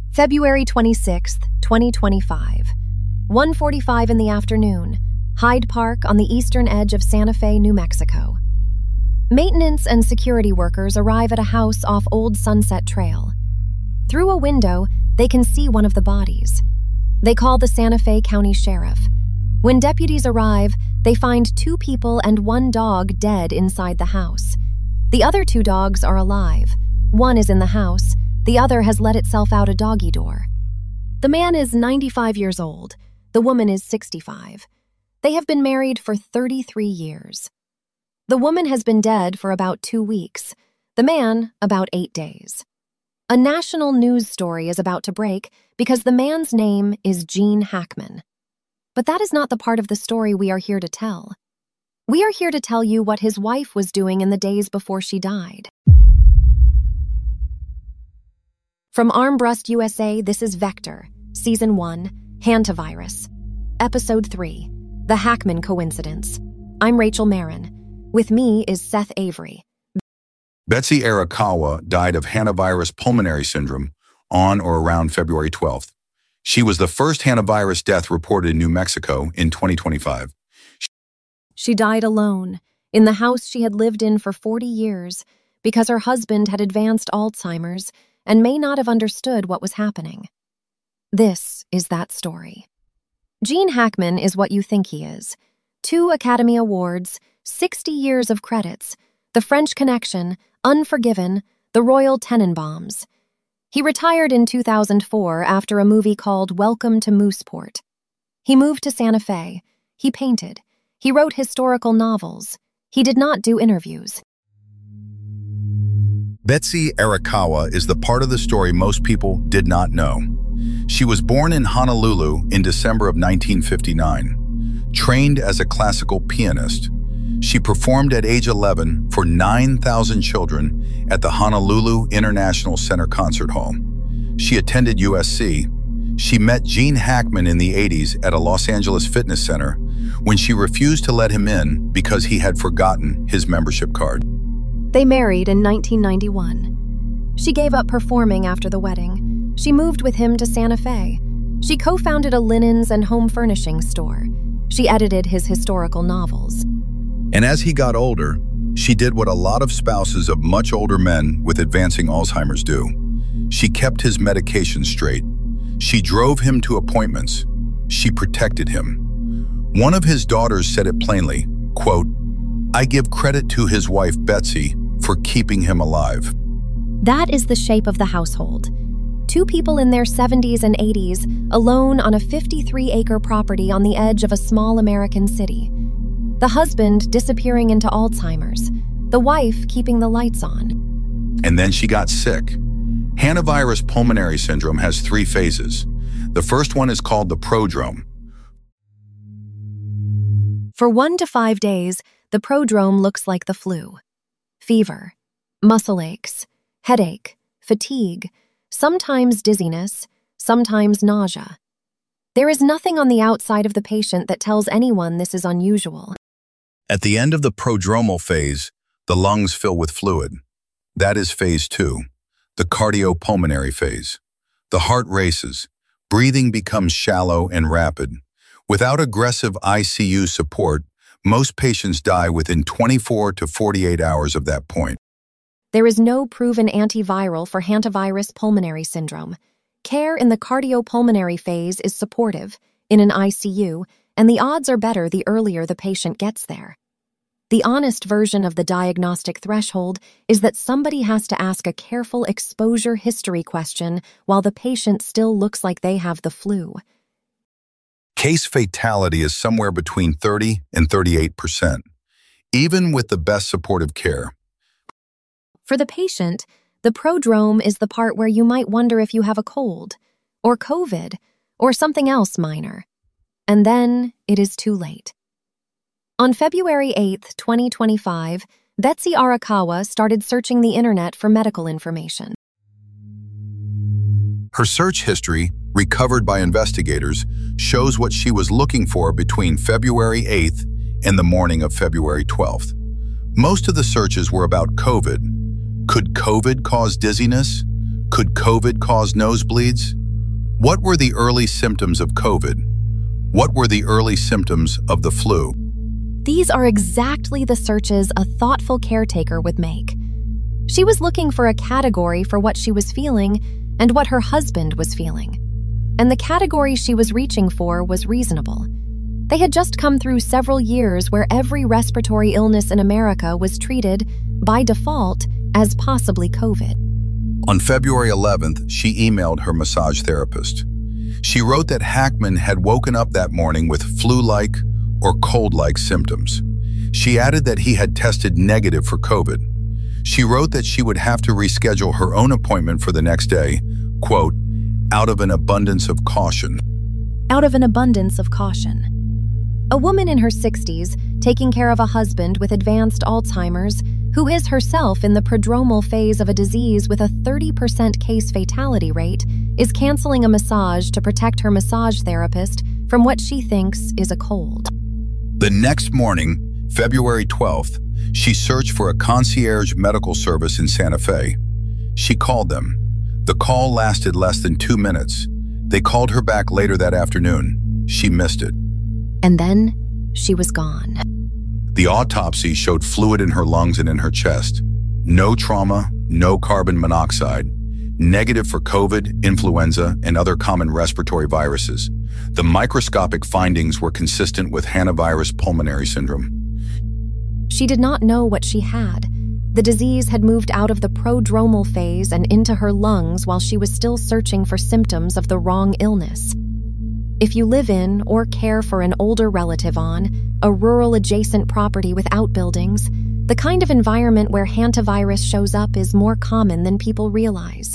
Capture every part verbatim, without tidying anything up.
February twenty-sixth, twenty twenty-five. one forty-five in the afternoon, Hyde Park on the eastern edge of Santa Fe, New Mexico. Maintenance and security workers arrive at a house off Old Sunset Trail. Through a window, they can see one of the bodies. They call the Santa Fe County Sheriff. When deputies arrive, they find two people and one dog dead inside the house. The other two dogs are alive. One is in the house. The other has let itself out a doggy door. The man is ninety-five years old. The woman is sixty-five. They have been married for thirty-three years. The woman has been dead for about two weeks. The man, about eight days. A national news story is about to break because the man's name is Gene Hackman. But that is not the part of the story we are here to tell. We are here to tell you what his wife was doing in the days before she died. From Armbrust U S A, this is Vector, Season one, Hantavirus, Episode three, The Hackman Coincidence. I'm Rachel Marin. With me is Seth Avery. Betsy Arakawa died of hantavirus pulmonary syndrome on or around February twelfth. She was the first hantavirus death reported in New Mexico in twenty twenty-five. She died alone, in the house she had lived in for forty years, because her husband had advanced Alzheimer's and may not have understood what was happening. This is that story. Gene Hackman is what you think he is. Two Academy Awards, sixty years of credits, The French Connection, Unforgiven, The Royal Tenenbaums. He retired in two thousand four after a movie called Welcome to Mooseport. He moved to Santa Fe. He painted. He wrote historical novels. He did not do interviews. Betsy Arakawa is the part of the story most people did not know. She was born in Honolulu in December of nineteen fifty-nine. Trained as a classical pianist, she performed at age eleven for nine thousand children at the Honolulu International Center Concert Hall. She attended U S C. She met Gene Hackman in the eighties at a Los Angeles fitness center when she refused to let him in because he had forgotten his membership card. They married in nineteen ninety-one. She gave up performing after the wedding. She moved with him to Santa Fe. She co-founded a linens and home furnishings store. She edited his historical novels. And as he got older, she did what a lot of spouses of much older men with advancing Alzheimer's do. She kept his medication straight. She drove him to appointments. She protected him. One of his daughters said it plainly, quote, "I give credit to his wife, Betsy, for keeping him alive." That is the shape of the household. Two people in their seventies and eighties, alone on a fifty-three acre property on the edge of a small American city. The husband disappearing into Alzheimer's, the wife keeping the lights on. And then she got sick. Hantavirus pulmonary syndrome has three phases. The first one is called the prodrome. For one to five days, the prodrome looks like the flu. Fever, muscle aches, headache, fatigue, sometimes dizziness, sometimes nausea. There is nothing on the outside of the patient that tells anyone this is unusual. At the end of the prodromal phase, the lungs fill with fluid. That is phase two, the cardiopulmonary phase. The heart races. Breathing becomes shallow and rapid. Without aggressive I C U support, most patients die within twenty-four to forty-eight hours of that point. There is no proven antiviral for hantavirus pulmonary syndrome. Care in the cardiopulmonary phase is supportive, in an I C U, and the odds are better the earlier the patient gets there. The honest version of the diagnostic threshold is that somebody has to ask a careful exposure history question while the patient still looks like they have the flu. Case fatality is somewhere between thirty and thirty-eight percent, even with the best supportive care. For the patient, the prodrome is the part where you might wonder if you have a cold, or COVID, or something else minor. And then it is too late. On February eighth, twenty twenty-five, Betsy Arakawa started searching the internet for medical information. Her search history, recovered by investigators, shows what she was looking for between February eighth and the morning of February twelfth. Most of the searches were about COVID. Could COVID cause dizziness? Could COVID cause nosebleeds? What were the early symptoms of COVID? What were the early symptoms of the flu? These are exactly the searches a thoughtful caretaker would make. She was looking for a category for what she was feeling and what her husband was feeling. And the category she was reaching for was reasonable. They had just come through several years where every respiratory illness in America was treated, by default, as possibly COVID. On February eleventh, she emailed her massage therapist. She wrote that Hackman had woken up that morning with flu-like or cold-like symptoms. She added that he had tested negative for COVID. She wrote that she would have to reschedule her own appointment for the next day, quote, out of an abundance of caution. Out of an abundance of caution. A woman in her sixties, taking care of a husband with advanced Alzheimer's, who is herself in the prodromal phase of a disease with a thirty percent case fatality rate, is canceling a massage to protect her massage therapist from what she thinks is a cold. The next morning, February twelfth, she searched for a concierge medical service in Santa Fe. She called them. The call lasted less than two minutes. They called her back later that afternoon. She missed it. And then she was gone. The autopsy showed fluid in her lungs and in her chest. No trauma, no carbon monoxide. Negative for COVID, influenza, and other common respiratory viruses. The microscopic findings were consistent with hantavirus pulmonary syndrome. She did not know what she had. The disease had moved out of the prodromal phase and into her lungs while she was still searching for symptoms of the wrong illness. If you live in or care for an older relative on a rural adjacent property with outbuildings, the kind of environment where hantavirus shows up is more common than people realize.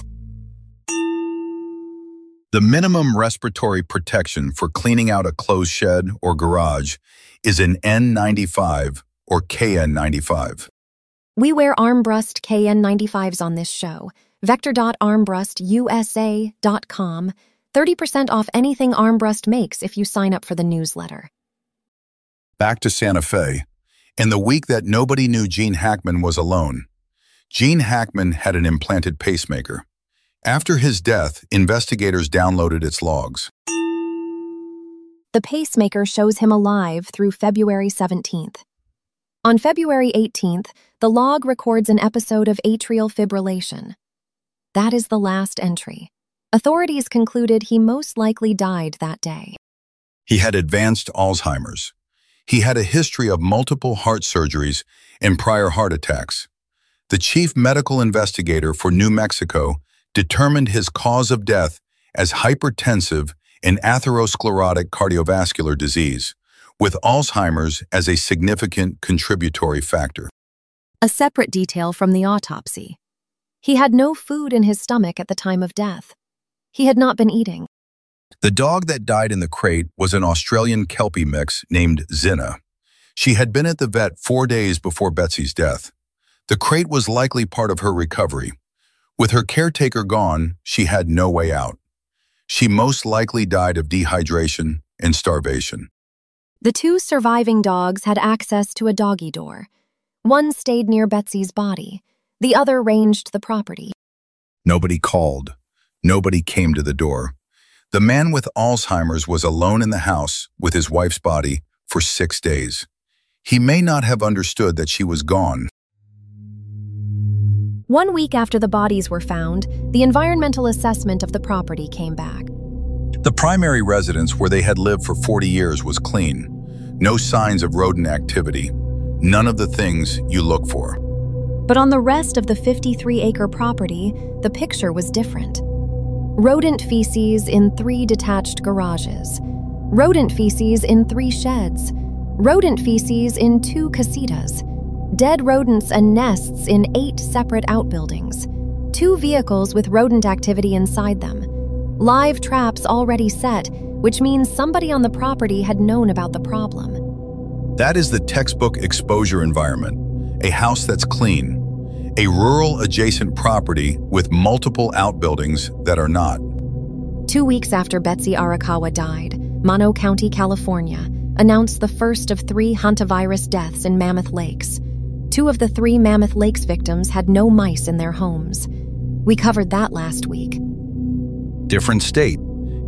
The minimum respiratory protection for cleaning out a closed shed or garage is an N ninety-five or K N ninety-five. We wear Armbrust K N ninety-fives on this show. Vector dot armbrust U S A dot com. thirty percent off anything Armbrust makes if you sign up for the newsletter. Back to Santa Fe. In the week that nobody knew Gene Hackman was alone, Gene Hackman had an implanted pacemaker. After his death, investigators downloaded its logs. The pacemaker shows him alive through February seventeenth. On February eighteenth, the log records an episode of atrial fibrillation. That is the last entry. Authorities concluded he most likely died that day. He had advanced Alzheimer's. He had a history of multiple heart surgeries and prior heart attacks. The chief medical investigator for New Mexico determined his cause of death as hypertensive and atherosclerotic cardiovascular disease, with Alzheimer's as a significant contributory factor. A separate detail from the autopsy. He had no food in his stomach at the time of death. He had not been eating. The dog that died in the crate was an Australian Kelpie mix named Zinna. She had been at the vet four days before Betsy's death. The crate was likely part of her recovery. With her caretaker gone, she had no way out. She most likely died of dehydration and starvation. The two surviving dogs had access to a doggy door. One stayed near Betsy's body. The other ranged the property. Nobody called. Nobody came to the door. The man with Alzheimer's was alone in the house with his wife's body for six days. He may not have understood that she was gone. One week after the bodies were found, the environmental assessment of the property came back. The primary residence where they had lived for forty years was clean. No signs of rodent activity. None of the things you look for. But on the rest of the fifty-three acre property, the picture was different. Rodent feces in three detached garages. Rodent feces in three sheds. Rodent feces in two casitas. Dead rodents and nests in eight separate outbuildings. Two vehicles with rodent activity inside them. Live traps already set, which means somebody on the property had known about the problem. That is the textbook exposure environment. A house that's clean. A rural adjacent property with multiple outbuildings that are not. Two weeks after Betsy Arakawa died, Mono County, California, announced the first of three hantavirus deaths in Mammoth Lakes. Two of the three Mammoth Lakes victims had no mice in their homes. We covered that last week. Different state.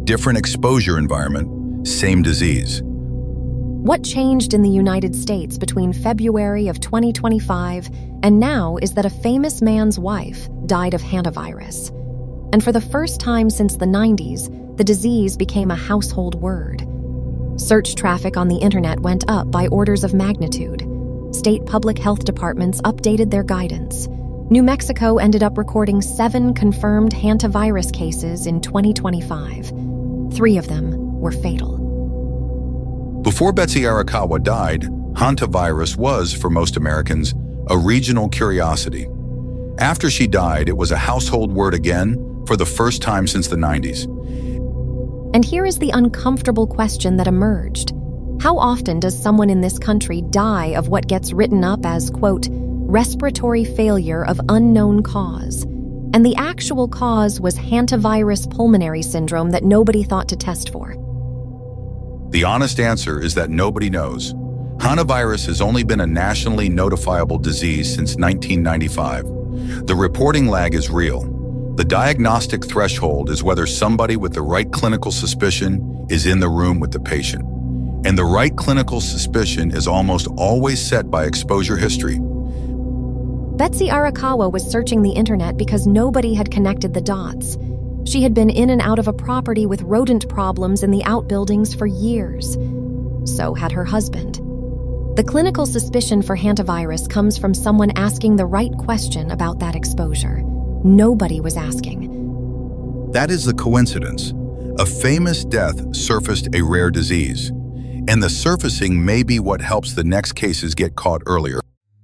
Different exposure environment, same disease. What changed in the United States between February of twenty twenty-five and now is that a famous man's wife died of hantavirus. And for the first time since the nineties, the disease became a household word. Search traffic on the internet went up by orders of magnitude. State public health departments updated their guidance. New Mexico ended up recording seven confirmed hantavirus cases in twenty twenty-five. Three of them were fatal. Before Betsy Arakawa died, hantavirus was, for most Americans, a regional curiosity. After she died, it was a household word again for the first time since the nineties. And here is the uncomfortable question that emerged. How often does someone in this country die of what gets written up as, quote, respiratory failure of unknown cause? And the actual cause was hantavirus pulmonary syndrome that nobody thought to test for. The honest answer is that nobody knows. Hantavirus has only been a nationally notifiable disease since nineteen ninety-five. The reporting lag is real. The diagnostic threshold is whether somebody with the right clinical suspicion is in the room with the patient. And the right clinical suspicion is almost always set by exposure history. Betsy Arakawa was searching the internet because nobody had connected the dots. She had been in and out of a property with rodent problems in the outbuildings for years. So had her husband. The clinical suspicion for hantavirus comes from someone asking the right question about that exposure. Nobody was asking. That is the coincidence. A famous death surfaced a rare disease, and the surfacing may be what helps the next cases get caught earlier.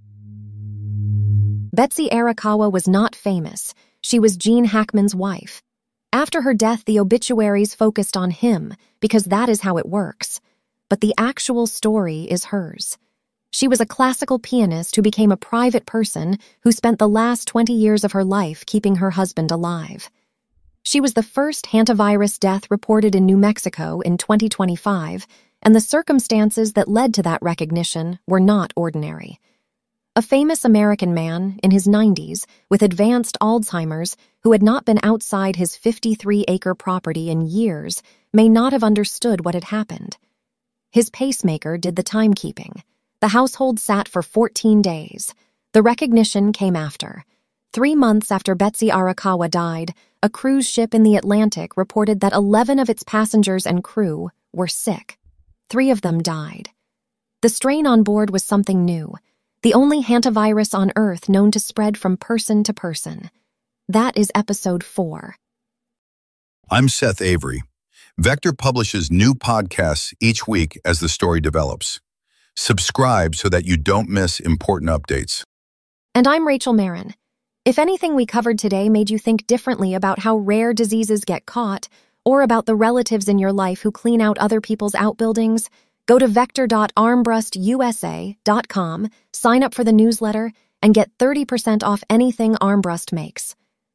Betsy Arakawa was not famous. She was Gene Hackman's wife. After her death, the obituaries focused on him, because that is how it works. But the actual story is hers. She was a classical pianist who became a private person who spent the last twenty years of her life keeping her husband alive. She was the first hantavirus death reported in New Mexico in twenty twenty-five, and the circumstances that led to that recognition were not ordinary. A famous American man in his nineties with advanced Alzheimer's who had not been outside his fifty-three acre property in years may not have understood what had happened. His pacemaker did the timekeeping. The household sat for fourteen days. The recognition came after. Three months after Betsy Arakawa died, a cruise ship in the Atlantic reported that eleven of its passengers and crew were sick. Three of them died. The strain on board was something new, the only hantavirus on Earth known to spread from person to person. That is episode four. I'm Seth Avery. Vector publishes new podcasts each week as the story develops. Subscribe so that you don't miss important updates. And I'm Rachel Marin. If anything we covered today made you think differently about how rare diseases get caught, or about the relatives in your life who clean out other people's outbuildings, go to vector dot armbrust u s a dot com, sign up for the newsletter, and get thirty percent off anything Armbrust makes.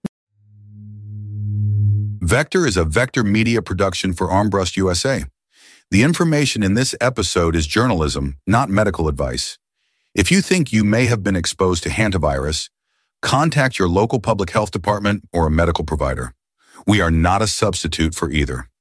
Vector is a Vector media production for Armbrust U S A. The information in this episode is journalism, not medical advice. If you think you may have been exposed to hantavirus, contact your local public health department or a medical provider. We are not a substitute for either.